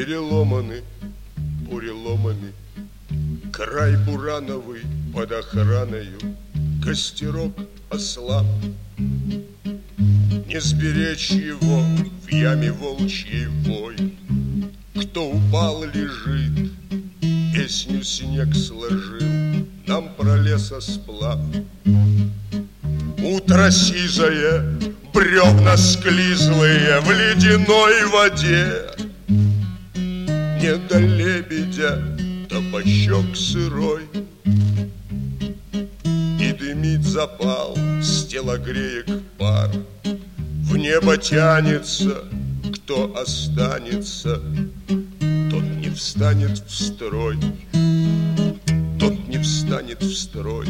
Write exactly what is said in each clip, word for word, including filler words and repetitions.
переломаны буреломами, край бурановый под охраною, костерок ослаб. Не сберечь его в яме волчьей вой. Кто упал, лежит, песню снег сложил нам про лесосплав. Утро сизое, бревна склизлые в ледяной воде. Не до лебедя, до бочок сырой. И дымит запал с телогреек пар. В небо тянется, кто останется, тот не встанет в строй, тот не встанет в строй.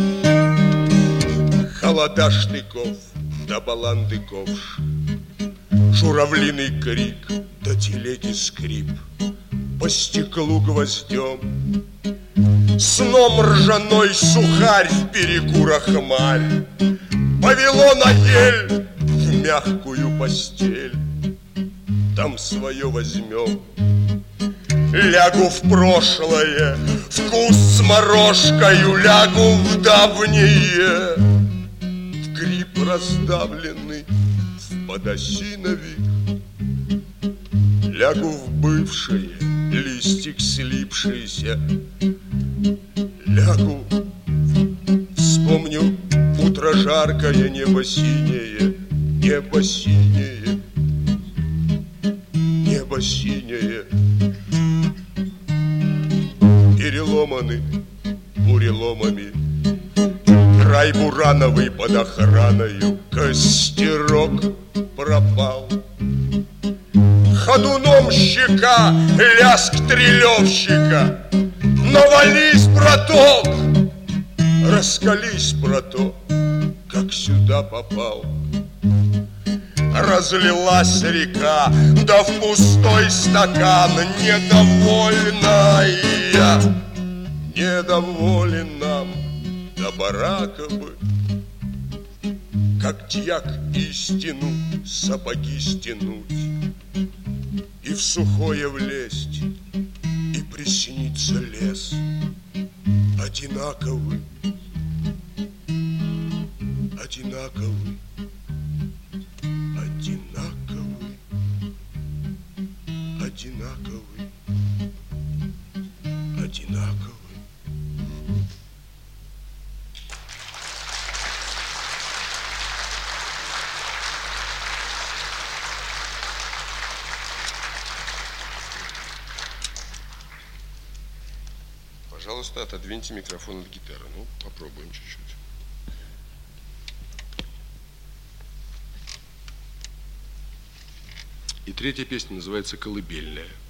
Холода штыков да баланды ковш, журавлиный крик да телеги скрип, по стеклу гвоздем. Сном ржаной сухарь в перекурах марь повело на ель в мягкую постель. Там свое возьмем. Лягу в прошлое, вкус с морожкою, лягу в давнее, в гриб раздавленный, в подосиновик. Лягу в бывшее, листик слипшийся. Лягу, вспомню утро жаркое, небо синее, небо синее, небо синее. Переломаны буреломами, край бурановый под охраною, костерок пропал. Ходуном щека, лязг трелевщика. Навались, браток, раскались, браток, как сюда попал. Разлилась река, да в пустой стакан, недовольная. Недоволен нам до барака бы, как дьяк истину сапоги стянуть и в сухое влезть, и приснится лес одинаковый, одинаковый, одинаковый, одинаковый, одинаковый. Пожалуйста, отодвиньте микрофон от гитары. Ну, попробуем чуть-чуть. И третья песня называется «Колыбельная».